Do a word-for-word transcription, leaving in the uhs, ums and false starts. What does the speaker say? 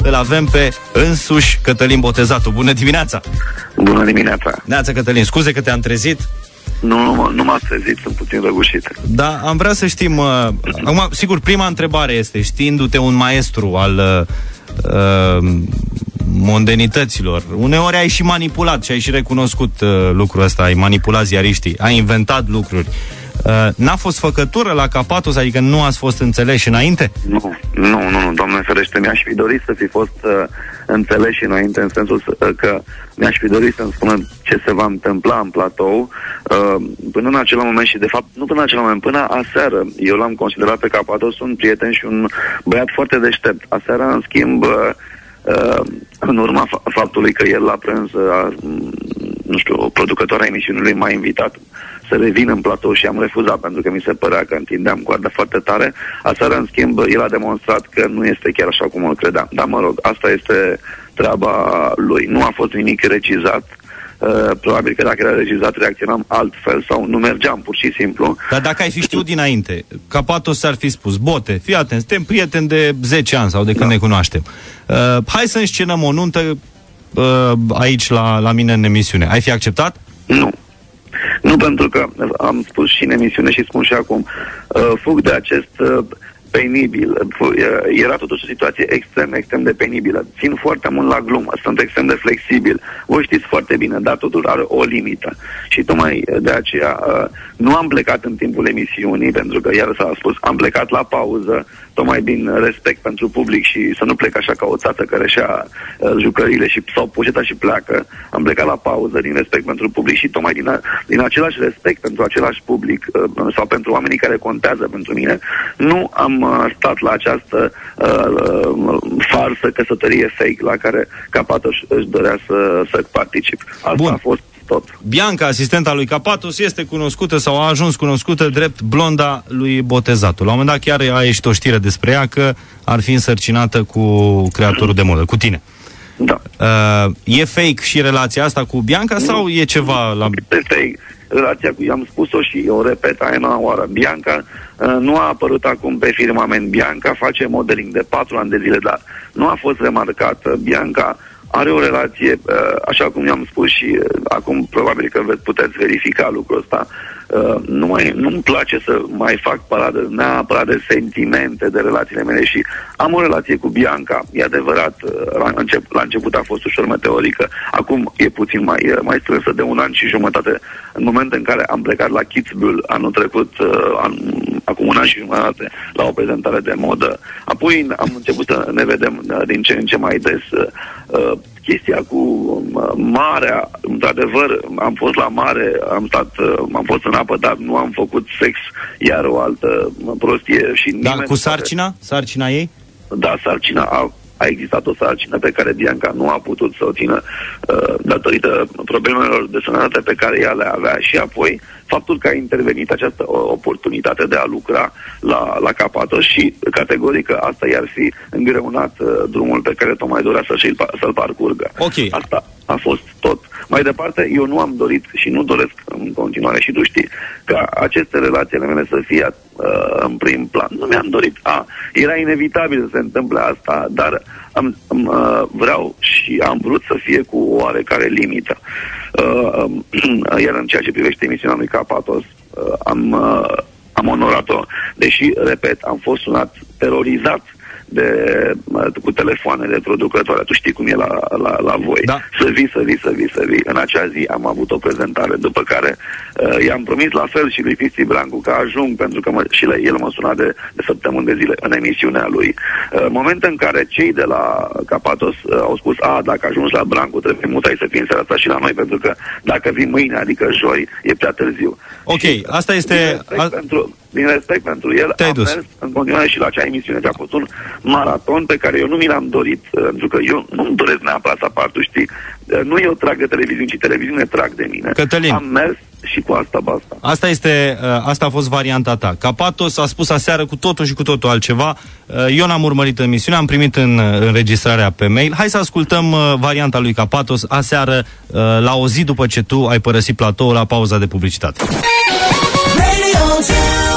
îl avem pe însuși Cătălin Botezatu. Bună dimineața! Bună dimineața! Neața, Cătălin, scuze că te-am trezit. Nu, nu, nu m-ați trezit, sunt puțin răgușit. Da, am vrea să știm... Uh, acum, sigur, prima întrebare este, știindu-te un maestru al uh, mondenităților, uneori ai și manipulat și ai și recunoscut uh, lucrul ăsta, ai manipulat ziariștii, ai inventat lucruri. Uh, n-a fost făcătură la Capatos, adică nu ați fost înțeleși înainte? Nu, nu, nu, nu, Doamne ferește, mi-aș fi dorit să fi fost uh, înțeleși înainte, în sensul uh, că mi-aș fi dorit să-mi spună ce se va întâmpla în platou, uh, până în acel moment și de fapt, nu până în acel moment, până aseară, eu l-am considerat pe Capatos un prieten și un băiat foarte deștept. Aseară, în schimb, uh, uh, în urma fa- faptului că el la prânz, uh, nu știu, producătoarea emisiunii m-a invitat să revin în platou și am refuzat pentru că mi se părea că întindeam coarda foarte tare. Aseară, în schimb, el a demonstrat că nu este chiar așa cum îl credeam. Dar, mă rog, asta este treaba lui. Nu a fost nimic regizat. Uh, probabil că dacă era regizat reacționam altfel sau nu mergeam, pur și simplu. Dar dacă ai fi știut dinainte, Capatos s-ar fi spus: Bote, fii atent, suntem prieteni de zece ani sau de când da. ne cunoaștem. Uh, hai să înscenăm o nuntă uh, aici la, la mine în emisiune. Ai fi acceptat? Nu. Nu, pentru că am spus și în emisiune și spun și acum, uh, fug de acest uh, penibil. Era totuși o situație extrem, extrem de penibilă. Țin foarte mult la glumă, sunt extrem de flexibil. Voi știți foarte bine, dar totul are o limită. Și tocmai de aceea uh, nu am plecat în timpul emisiunii, pentru că iar s-a spus, am plecat la pauză, tocmai din respect pentru public și să nu plec așa ca o țată care și-a uh, jucările și sau poșeta și pleacă. Am plecat la pauză din respect pentru public și tocmai din, a, din același respect pentru același public uh, sau pentru oamenii care contează pentru mine, nu am uh, stat la această uh, farsă, căsătorie fake la care Capatos își dorea să, să particip. Asta Bun. a fost tot. Bianca, asistenta lui Capatos, este cunoscută sau a ajuns cunoscută drept blonda lui Botezatu. La un moment dat chiar a ieșit o știre despre ea că ar fi însărcinată cu creatorul de modă, cu tine. Da. Uh, e fake și relația asta cu Bianca sau nu, e ceva la... Este fake. Relația cu, i-am spus-o și o repet a ena oară. Bianca uh, nu a apărut acum pe firmament. Bianca face modeling de patru ani de zile, dar nu a fost remarcată. Bianca are o relație, uh, așa cum i-am spus și uh, acum probabil că veți puteți verifica lucrul ăsta. Uh, nu mai, nu-mi place să mai fac paradă neapărat de sentimente, de relațiile mele și am o relație cu Bianca, e adevărat, uh, la, încep, la început a fost ușor meteorică, acum e puțin mai, uh, mai strânsă de un an și jumătate, în momentul în care am plecat la Kitzbühel anul trecut, uh, an, acum un an și jumătate, la o prezentare de modă. Apoi am început să ne vedem uh, din ce în ce mai des. Uh, chestia cu uh, marea, într-adevăr, am fost la mare, am stat, uh, am fost în apă, dar nu am făcut sex, iar o altă prostie și nimeni... Dar cu sarcina? Poate... Sarcina ei? Da, sarcina a, a existat o sarcină pe care Bianca nu a putut să o țină uh, datorită problemelor de sănătate pe care ea le avea și apoi faptul că a intervenit această oportunitate de a lucra la, la Capatos și categoric asta i-ar fi îngreunat uh, drumul pe care tocmai dorea să-și, să-l parcurgă. Okay. Asta a fost tot. Mai departe, eu nu am dorit și nu doresc în continuare și tu știi ca aceste relații ale mele să fie uh, în prim plan. Nu mi-am dorit. A, era inevitabil să se întâmple asta, dar am, am, uh, vreau și am vrut să fie cu o oarecare limită. Uh, iar în ceea ce privește emisiunea lui Capatos, uh, am, uh, am onorat-o, deși, repet, am fost sunat terorizat de, cu telefoane de producătoare. Tu știi cum e la, la, la voi. Da. Să vii, să vii, să vii, să vii. În acea zi am avut o prezentare, după care uh, i-am promis la fel și lui Cristi Brancu că ajung, pentru că mă, și la, el mă suna de, de săptămâni de zile în emisiunea lui. Uh, moment în care cei de la Capatos uh, au spus, a, dacă ajungi la Brancu, trebuie mutai să fii în seara asta și la noi, pentru că dacă vii mâine, adică joi, e prea târziu. Ok, și, asta este... Din respect, a... pentru, din respect pentru el, am dus. mers în continuare și la acea emisiune, că a fost un maraton pe care eu nu mi l-am dorit, pentru că eu nu-mi doresc neapărat să apar, tu știi, nu eu trag de televiziune, ci televiziune trag de mine. Cătălin, am mers și cu asta basta. Asta este, asta a fost varianta ta. Capatos a spus aseară cu totul și cu totul altceva. Eu n-am urmărit emisiunea, am primit în înregistrarea pe mail. Hai să ascultăm varianta lui Capatos aseară, la o zi după ce tu ai părăsit platoul la pauza de publicitate. Radio